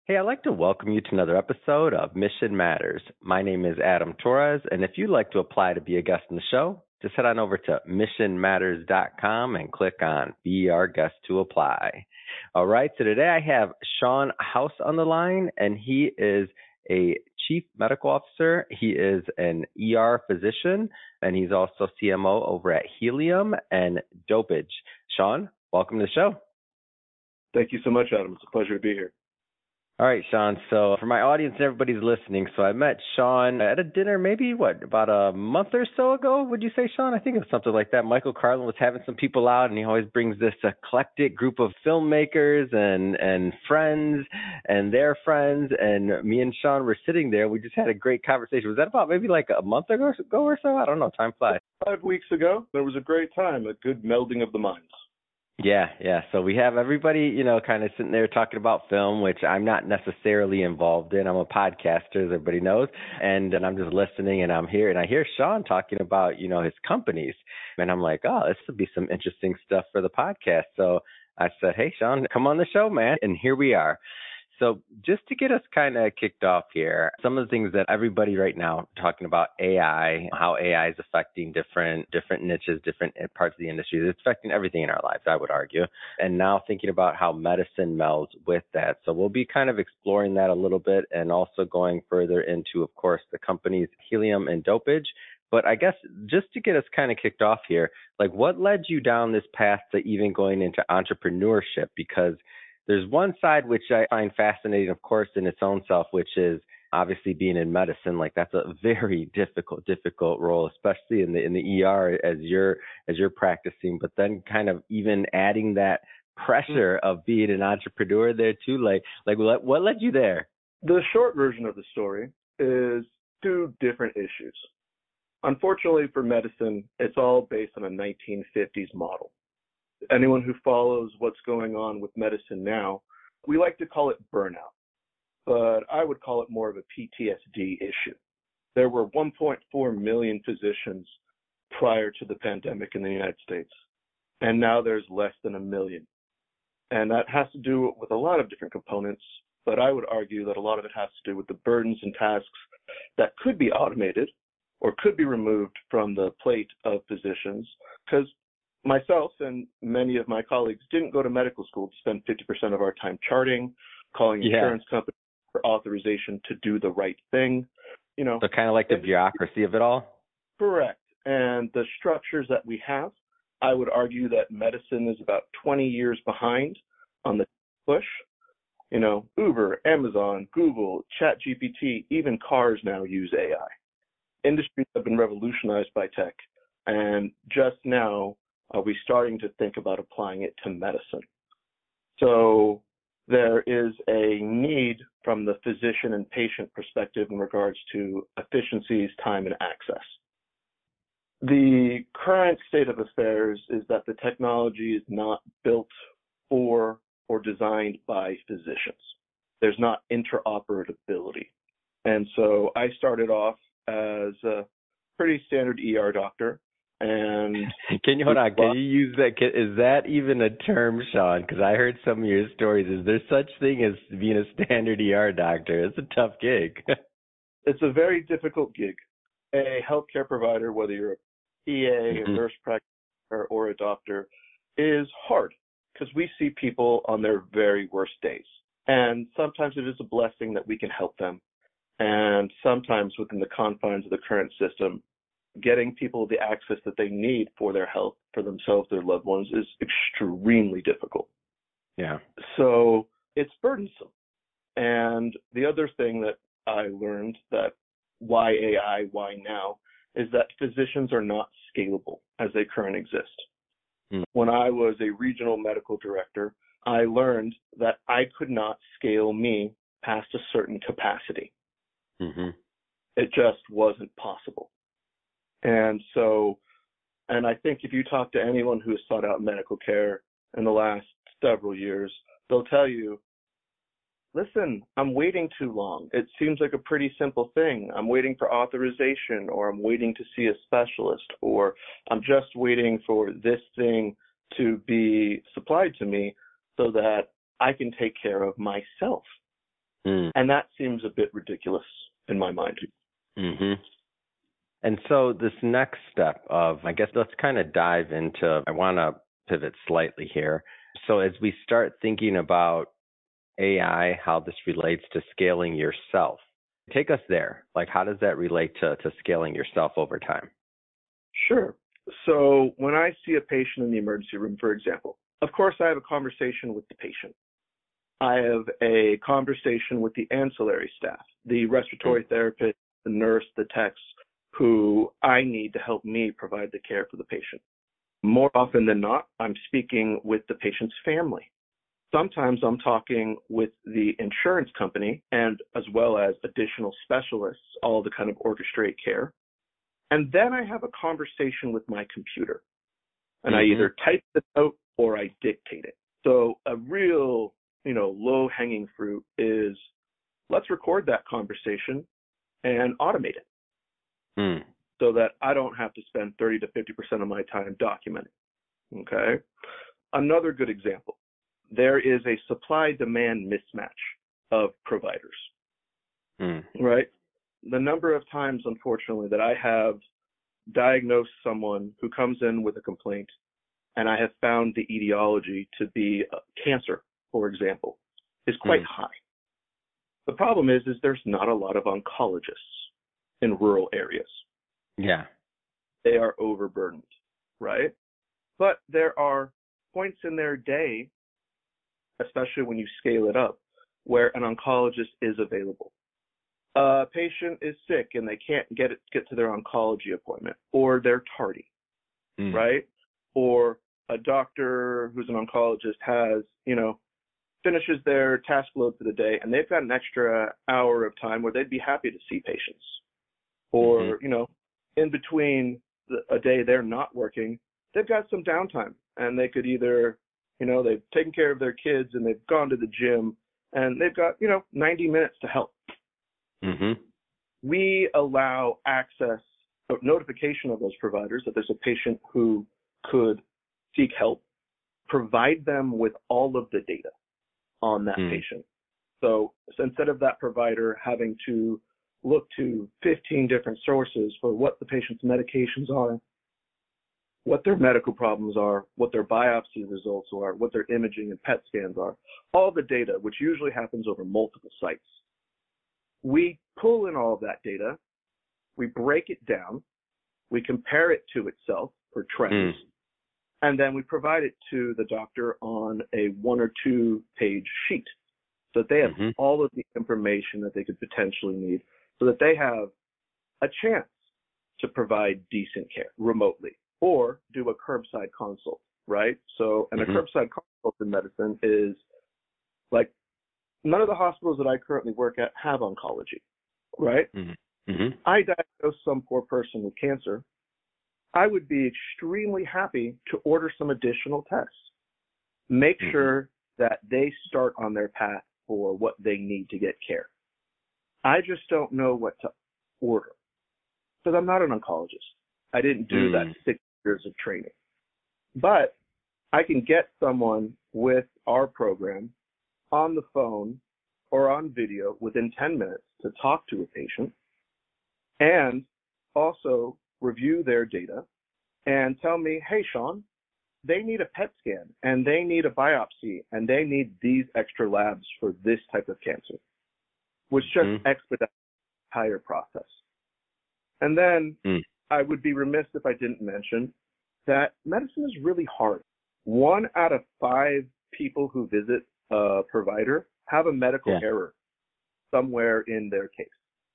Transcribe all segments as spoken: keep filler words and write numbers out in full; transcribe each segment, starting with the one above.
Hey, I'd like to welcome you to another episode of Mission Matters. My name is Adam Torres, and if you'd like to apply to be a guest in the show, just head on over to mission matters dot com and click on Be Our Guest to apply. All right, so today I have Sean House on the line, and he is a Chief Medical Officer. He is an E R physician, and he's also C M O over at Helium and Dopage. Sean, welcome to the show. Thank you so much, Adam. It's a pleasure to be here. All right, Sean. So for my audience and everybody's listening, so I met Sean at a dinner maybe, what, about a month or so ago, would you say, Sean? I think it was something like that. Michael Carlin was having some people out, and he always brings this eclectic group of filmmakers and, and friends and their friends, and me and Sean were sitting there. We just had a great conversation. Was that about maybe like a month ago or so? I don't know. Time flies. Five weeks ago, there was a great time, a good melding of the minds. Yeah, yeah. So we have everybody, you know, kind of sitting there talking about film, which I'm not necessarily involved in. I'm a podcaster, as everybody knows, and, and I'm just listening, and I'm here, and I hear Sean talking about, you know, his companies, and I'm like, oh, this would be some interesting stuff for the podcast. So I said, hey, Sean, come on the show, man, and here we are. So just to get us kind of kicked off here, some of the things that everybody right now talking about A I, how A I is affecting different different niches, different parts of the industry. It's affecting everything in our lives, I would argue. And now thinking about how medicine melds with that. So we'll be kind of exploring that a little bit and also going further into, of course, the companies Helium and Dopage. But I guess just to get us kind of kicked off here, like what led you down this path to even going into entrepreneurship? Because there's one side which I find fascinating, of course, in its own self, which is obviously being in medicine. Like that's a very difficult, difficult role, especially in the in the E R as you're as you're practicing. But then kind of even adding that pressure of being an entrepreneur there too. Like like what what led you there? The short version of the story is two different issues. Unfortunately for medicine, it's all based on a nineteen fifties model. Anyone who follows what's going on with medicine now, we like to call it burnout, but I would call it more of a P T S D issue. There were one point four million physicians prior to the pandemic in the United States, and now there's less than a million. And that has to do with a lot of different components, but I would argue that a lot of it has to do with the burdens and tasks that could be automated or could be removed from the plate of physicians, because myself and many of my colleagues didn't go to medical school to spend fifty percent of our time charting, calling yeah. insurance companies for authorization to do the right thing. You know, so kind of like the bureaucracy of it all? Correct. And the structures that we have, I would argue that medicine is about twenty years behind on the push. You know, Uber, Amazon, Google, ChatGPT, even cars now use A I. Industries have been revolutionized by tech, and just now, are we starting to think about applying it to medicine? So there is a need from the physician and patient perspective in regards to efficiencies, time, and access. The current state of affairs is that the technology is not built for or designed by physicians. There's not interoperability. And so I started off as a pretty standard E R doctor. And can you hold on? Can you use that? Can, is that even a term, Sean? Because I heard some of your stories. Is there such thing as being a standard E R doctor? It's a tough gig. It's a very difficult gig. A healthcare provider, whether you're a P A, mm-hmm. a nurse practitioner, or a doctor, is hard because we see people on their very worst days. And sometimes it is a blessing that we can help them. And sometimes within the confines of the current system, getting people the access that they need for their health, for themselves, their loved ones, is extremely difficult. Yeah. So it's burdensome. And the other thing that I learned that why A I, why now, is that physicians are not scalable as they currently exist. Mm. When I was a regional medical director, I learned that I could not scale me past a certain capacity. Mm-hmm. It just wasn't possible. And so, and I think if you talk to anyone who has sought out medical care in the last several years, they'll tell you, listen, I'm waiting too long. It seems like a pretty simple thing. I'm waiting for authorization, or I'm waiting to see a specialist, or I'm just waiting for this thing to be supplied to me so that I can take care of myself. Mm. And that seems a bit ridiculous in my mind. Mm-hmm. And so this next step of, I guess let's kind of dive into, I want to pivot slightly here. So as we start thinking about A I, how this relates to scaling yourself, take us there. Like, how does that relate to, to scaling yourself over time? Sure. So when I see a patient in the emergency room, for example, of course I have a conversation with the patient. I have a conversation with the ancillary staff, the respiratory mm-hmm. therapist, the nurse, the techs, who I need to help me provide the care for the patient. More often than not, I'm speaking with the patient's family. Sometimes I'm talking with the insurance company and as well as additional specialists, all to kind of orchestrate care. And then I have a conversation with my computer. And mm-hmm. I either type the note or I dictate it. So a real, you know, low-hanging fruit is let's record that conversation and automate it. Mm. So that I don't have to spend thirty to fifty percent of my time documenting. Okay? Another good example. There is a supply-demand mismatch of providers, mm. right? The number of times, unfortunately, that I have diagnosed someone who comes in with a complaint and I have found the etiology to be uh, cancer, for example, is quite mm. high. The problem is, is there's not a lot of oncologists in rural areas. Yeah. They are overburdened, right? But there are points in their day, especially when you scale it up, where an oncologist is available. A patient is sick and they can't get it, get to their oncology appointment, or they're tardy, mm. right? Or a doctor who's an oncologist has, you know, finishes their task load for the day and they've got an extra hour of time where they'd be happy to see patients. Or, mm-hmm. you know, in between the, a day they're not working, they've got some downtime and they could either, you know, they've taken care of their kids and they've gone to the gym and they've got, you know, ninety minutes to help. Mm-hmm. We allow access, notification of those providers that there's a patient who could seek help, provide them with all of the data on that mm. patient. So, so instead of that provider having to look to fifteen different sources for what the patient's medications are, what their medical problems are, what their biopsy results are, what their imaging and P E T scans are, all the data, which usually happens over multiple sites. We pull in all of that data, we break it down, we compare it to itself for trends, mm. and then we provide it to the doctor on a one or two page sheet so that they have mm-hmm. all of the information that they could potentially need, so that they have a chance to provide decent care remotely or do a curbside consult, right? So, and mm-hmm. a curbside consult in medicine is like, none of the hospitals that I currently work at have oncology, right? Mm-hmm. Mm-hmm. I diagnose some poor person with cancer. I would be extremely happy to order some additional tests. Make mm-hmm. sure that they start on their path for what they need to get care. I just don't know what to order because I'm not an oncologist. I didn't do mm. that six years of training. But I can get someone with our program on the phone or on video within ten minutes to talk to a patient and also review their data and tell me, hey, Sean, they need a P E T scan and they need a biopsy and they need these extra labs for this type of cancer, which just mm. expedites the entire process. And then mm. I would be remiss if I didn't mention that medicine is really hard. One out of five people who visit a provider have a medical yeah. error somewhere in their case.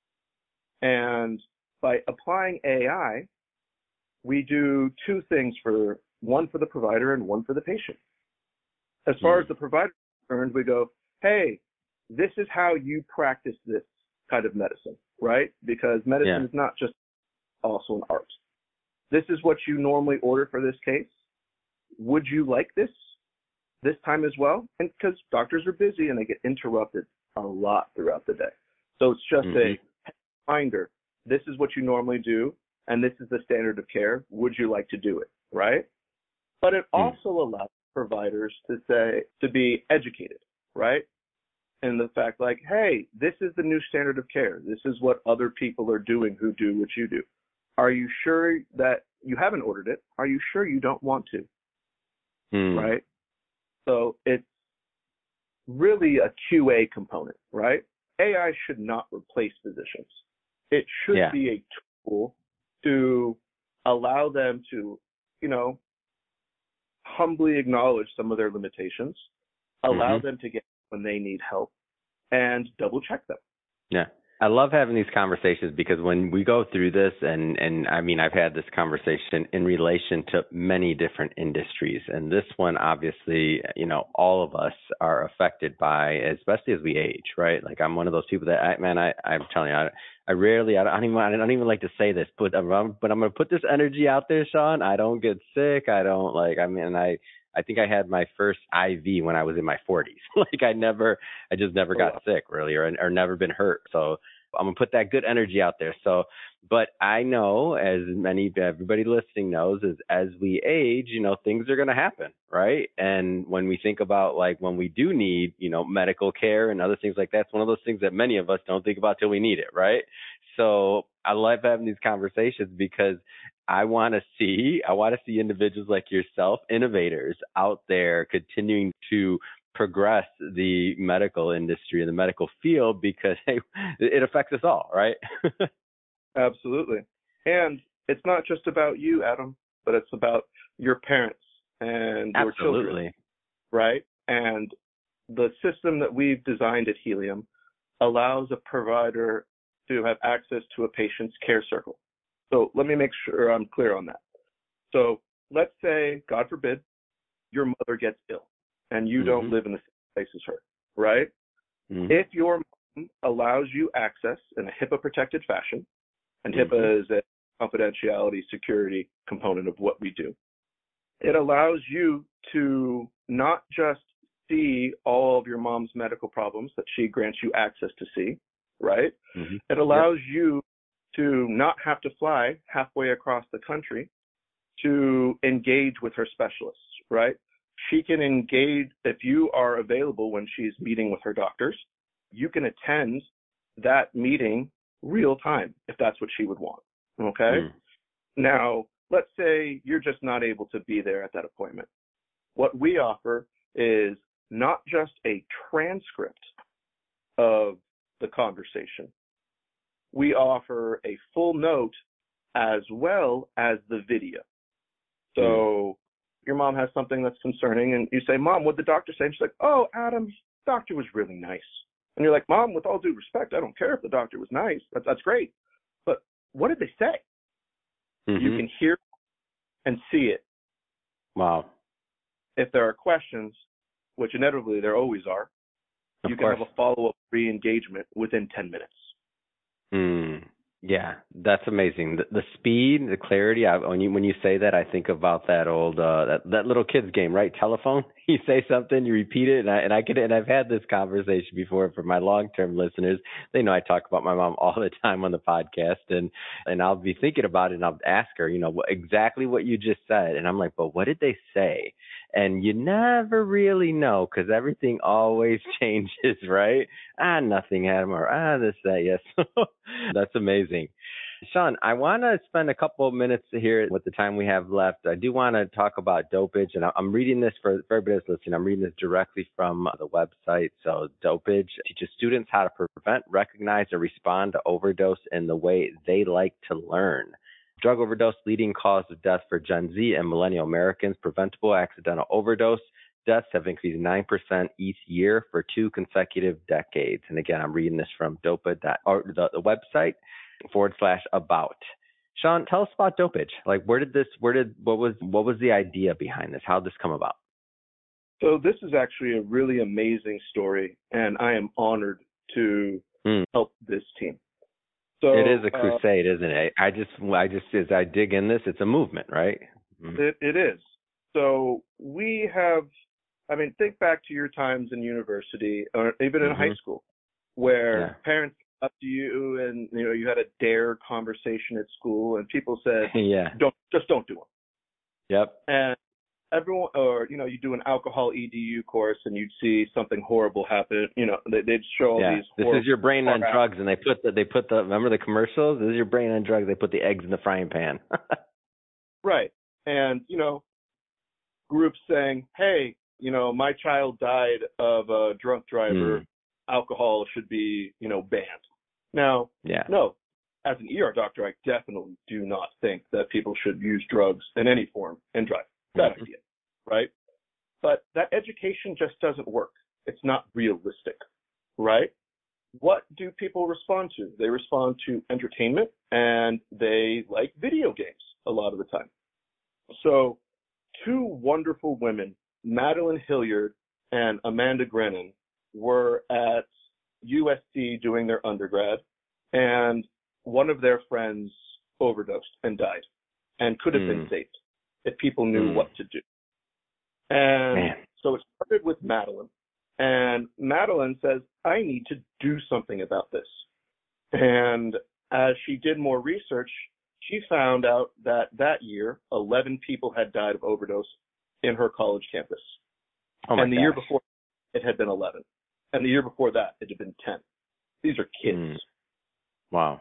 And by applying A I, we do two things, for one for the provider and one for the patient. As far mm. as the provider is concerned, we go, hey, this is how you practice this kind of medicine, right? Because medicine yeah. is not just also an art. This is what you normally order for this case. Would you like this this time as well? And because doctors are busy and they get interrupted a lot throughout the day. So it's just mm-hmm. a reminder, this is what you normally do, and this is the standard of care. Would you like to do it, right? But it mm. also allows providers to say, to be educated, right? in the fact like, hey, this is the new standard of care. This is what other people are doing who do what you do. Are you sure that you haven't ordered it? Are you sure you don't want to? Hmm. Right? So it's really a Q A component, right? A I should not replace physicians. It should Yeah. be a tool to allow them to, you know, humbly acknowledge some of their limitations, allow Mm-hmm. them to get when they need help, and double check them. Yeah. I love having these conversations because when we go through this, and, and I mean, I've had this conversation in relation to many different industries, and this one, obviously, you know, all of us are affected by, especially as we age, right? Like I'm one of those people that, I, man, I, I'm telling you, I, I rarely, I don't even, I don't even like to say this, but I'm, but I'm going to put this energy out there, Sean. I don't get sick. I don't like, I mean, I, I think I had my first I V when I was in my forties. Like I never, I just never got sick really, or or never been hurt. So I'm gonna put that good energy out there. So, but I know, as many everybody listening knows, is as we age, you know, things are gonna happen, right? And when we think about like when we do need, you know, medical care and other things like that, it's one of those things that many of us don't think about till we need it, right? So I love having these conversations because I want to see, I want to see individuals like yourself, innovators out there continuing to progress the medical industry and the medical field because hey, it affects us all, right? Absolutely. And it's not just about you, Adam, but it's about your parents and your Absolutely. children, right? And the system that we've designed at Helium allows a provider to have access to a patient's care circle. So let me make sure I'm clear on that. So let's say, God forbid, your mother gets ill and you mm-hmm. don't live in the same place as her, right? Mm-hmm. If your mom allows you access in a HIPAA-protected fashion, and mm-hmm. HIPAA is a confidentiality security component of what we do, it allows you to not just see all of your mom's medical problems that she grants you access to see, right? Mm-hmm. It allows yep. you to not have to fly halfway across the country to engage with her specialists, right? She can engage, if you are available when she's meeting with her doctors, you can attend that meeting real time if that's what she would want, okay? Mm. Now, let's say you're just not able to be there at that appointment. What we offer is not just a transcript of the conversation. We offer a full note as well as the video. So mm. your mom has something that's concerning and you say, Mom, what'd the doctor say? And she's like, oh, Adam, the doctor was really nice. And you're like, Mom, with all due respect, I don't care if the doctor was nice. That's, that's great. But what did they say? Mm-hmm. You can hear and see it. Wow. If there are questions, which inevitably there always are, of you course. can have a follow-up re-engagement within ten minutes. Hmm. Yeah, that's amazing. The, the speed, the clarity. I, when you when you say that, I think about that old uh, that that little kids game, right? Telephone. You say something, you repeat it, and I and I could and I've had this conversation before for my long term listeners. They know I talk about my mom all the time on the podcast, and and I'll be thinking about it, and I'll ask her, you know, what, exactly what you just said, and I'm like, but what did they say? And you never really know because everything always changes, right? Ah, nothing, Adam, or ah, this, that, yes. That's amazing. Sean, I want to spend a couple of minutes here with the time we have left. I do want to talk about dopage, and I'm reading this for, for everybody that's listening. I'm reading this directly from the website. So dopage teaches students how to prevent, recognize, or respond to overdose in the way they like to learn. Drug overdose, leading cause of death for Gen Z and millennial Americans. Preventable accidental overdose deaths have increased nine percent each year for two consecutive decades. And again, I'm reading this from dopa, or the, the website, forward slash about. Sean, tell us about dopage. Like, where did this, where did, what was, what was the idea behind this? How did this come about? So this is actually a really amazing story, and I am honored to mm. help this team. So, it is a crusade, uh, isn't it? I just, I just, as I dig in this, it's a movement, right? Mm-hmm. It, it is. So we have, I mean, think back to your times in university, or even in mm-hmm. high school, where yeah. parents came up to you and, you know, you had a dare conversation at school, and people said, yeah. don't, just don't do them. Yep. And everyone, or, you know, you do an alcohol E D U course and you'd see something horrible happen. You know, they, they'd show all yeah. these. This is your brain on drugs, and they put the they put the remember the commercials. This is your brain on drugs. They put the eggs in the frying pan. Right, and you know, groups saying, hey, you know, my child died of a drunk driver. Mm. Alcohol should be, you know, banned. Now, yeah. no, as an E R doctor, I definitely do not think that people should use drugs in any form and drive. Bad mm-hmm. idea, right? But that education just doesn't work. It's not realistic, right? What do people respond to? They respond to entertainment, and they like video games a lot of the time. So two wonderful women, Madeline Hilliard and Amanda Grennan, were at U S C doing their undergrad, and one of their friends overdosed and died and could have mm. been saved if people knew mm. what to do. And Man. so it started with Madeline. And Madeline says, I need to do something about this. And as she did more research, she found out that that year, eleven people had died of overdose in her college campus. Oh my and the gosh. year before, it had been eleven. And the year before that, it had been ten. These are kids. Mm. Wow.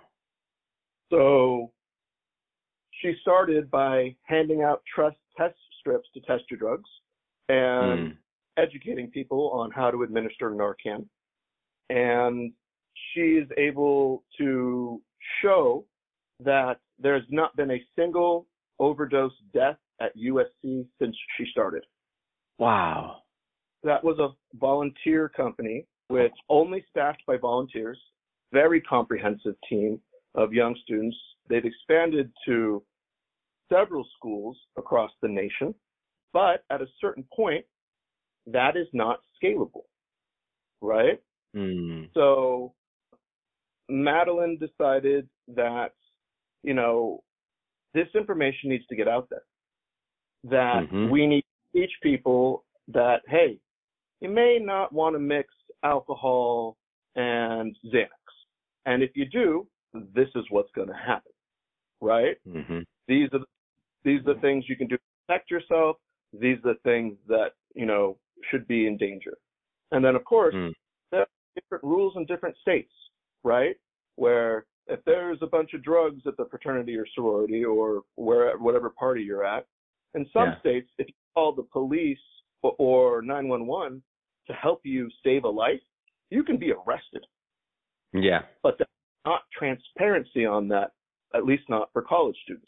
So she started by handing out trust test strips to test your drugs and mm. educating people on how to administer Narcan. And she is able to show that there's not been a single overdose death at U S C since she started. Wow. That was a volunteer company which only staffed by volunteers, very comprehensive team of young students. They've expanded to several schools across the nation, but at a certain point, that is not scalable, right? Mm. So Madeline decided that, you know, this information needs to get out there, that mm-hmm. we need to teach people that, hey, you may not want to mix alcohol and Xanax. And if you do, this is what's going to happen, right? Mm-hmm. These are the, these are the things you can do to protect yourself. These are the things that, you know, should be in danger. And then, of course, mm. there are different rules in different states, right? Where if there's a bunch of drugs at the fraternity or sorority or where whatever party you're at, in some yeah. states, if you call the police or, or nine one one to help you save a life, you can be arrested. Yeah. But there's not transparency on that, at least not for college students.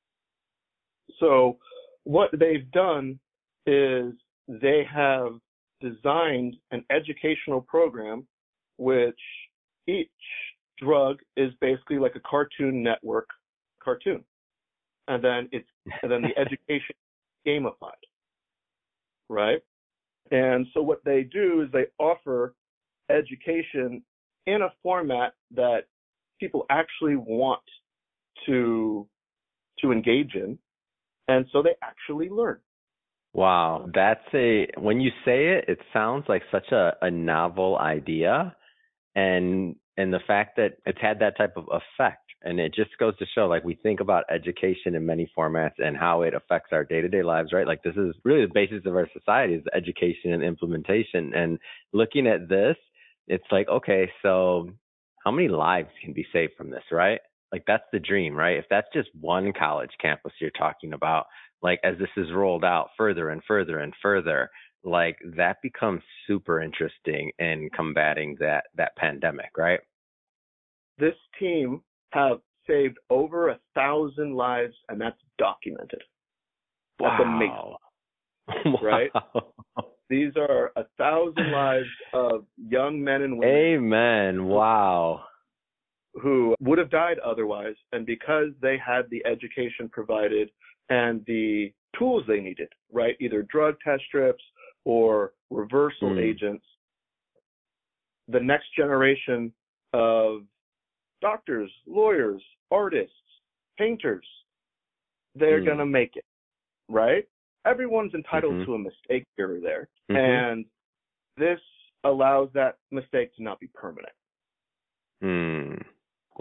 So what they've done is they have designed an educational program which each drug is basically like a Cartoon Network cartoon. And then it's and then the education is gamified. Right? And so what they do is they offer education in a format that people actually want to to engage in, and so they actually learn. Wow, that's a when you say it, it sounds like such a, a novel idea, and and the fact that it's had that type of effect, and it just goes to show, like, we think about education in many formats and how it affects our day-to-day lives, right? Like, this is really the basis of our society is education and implementation. And looking at this, it's like, okay, so how many lives can be saved from this, right? Like, that's the dream, right? If that's just one college campus you're talking about, like, as this is rolled out further and further and further, like, that becomes super interesting in combating that that pandemic, right? This team have saved over a thousand lives, and that's documented. That's wow. amazing, right? Wow. These are a thousand lives of young men and women. Amen. Wow. Who would have died otherwise, and because they had the education provided and the tools they needed, right? Either drug test strips or reversal mm. agents, the next generation of doctors, lawyers, artists, painters, they're mm. going to make it, right? Everyone's entitled mm-hmm. to a mistake here or there. Mm-hmm. And this allows that mistake to not be permanent. Mm.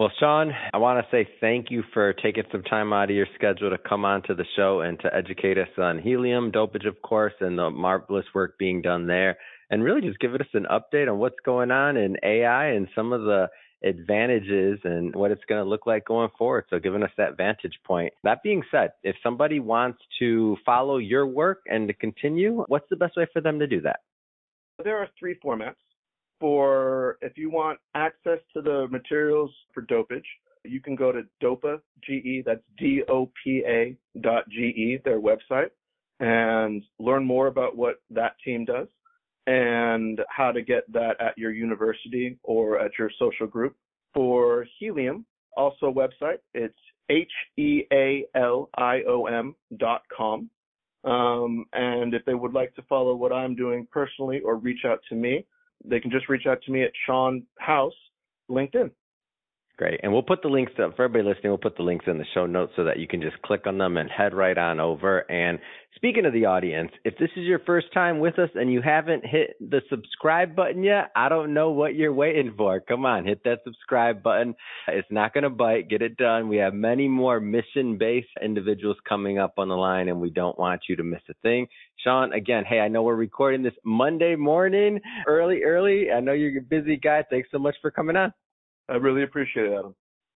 Well, Sean, I want to say thank you for taking some time out of your schedule to come on to the show and to educate us on helium dopage, of course, and the marvelous work being done there, and really just giving us an update on what's going on in A I and some of the advantages and what it's going to look like going forward. So giving us that vantage point. That being said, if somebody wants to follow your work and to continue, what's the best way for them to do that? There are three formats. For if you want access to the materials for dopage, you can go to DOPA, G E, that's D O P A dot G E, their website, and learn more about what that team does and how to get that at your university or at your social group. For helium, also a website, it's H E A L I O M dot com. Um, and if they would like to follow what I'm doing personally or reach out to me, they can just reach out to me at Sean House, LinkedIn. Great. And we'll put the links up for everybody listening. We'll put the links in the show notes so that you can just click on them and head right on over. And speaking of the audience, if this is your first time with us and you haven't hit the subscribe button yet, I don't know what you're waiting for. Come on, hit that subscribe button. It's not going to bite. Get it done. We have many more mission-based individuals coming up on the line, and we don't want you to miss a thing. Sean, again, hey, I know we're recording this Monday morning, early, early. I know you're a busy guy. Thanks so much for coming on. I really appreciate it, Adam.